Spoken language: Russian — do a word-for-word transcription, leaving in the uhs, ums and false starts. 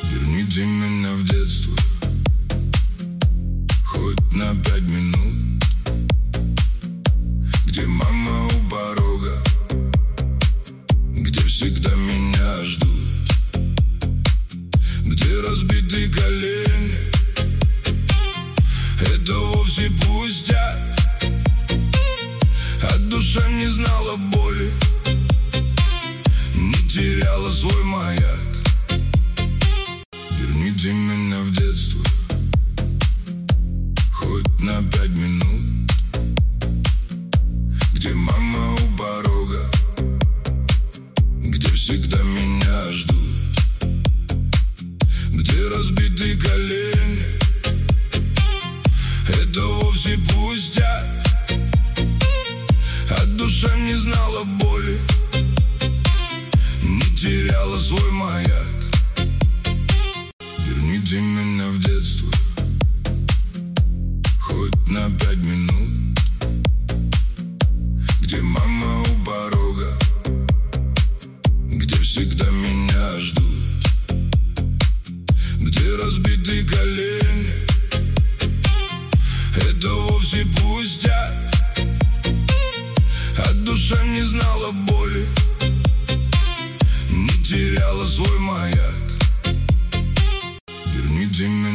Верните меня в детство, хоть на пять минут, где мама у порога, где всегда меня ждут, где разбитые колени — это вовсе пустяк, а душа не знала боли, не теряла свой маяк. Верните меня в детство, хоть на пять минут, где мама у порога, где всегда меня ждут, где разбитые колени — это вовсе пустяк, а душа не знала боли, не теряла свой маяк. Верните меня в детство, хоть на пять минут, где мама у порога, где всегда меня ждут, где разбитые колени — это вовсе пустяк, а душа не знала боли, не теряла свой маяк. Верните меня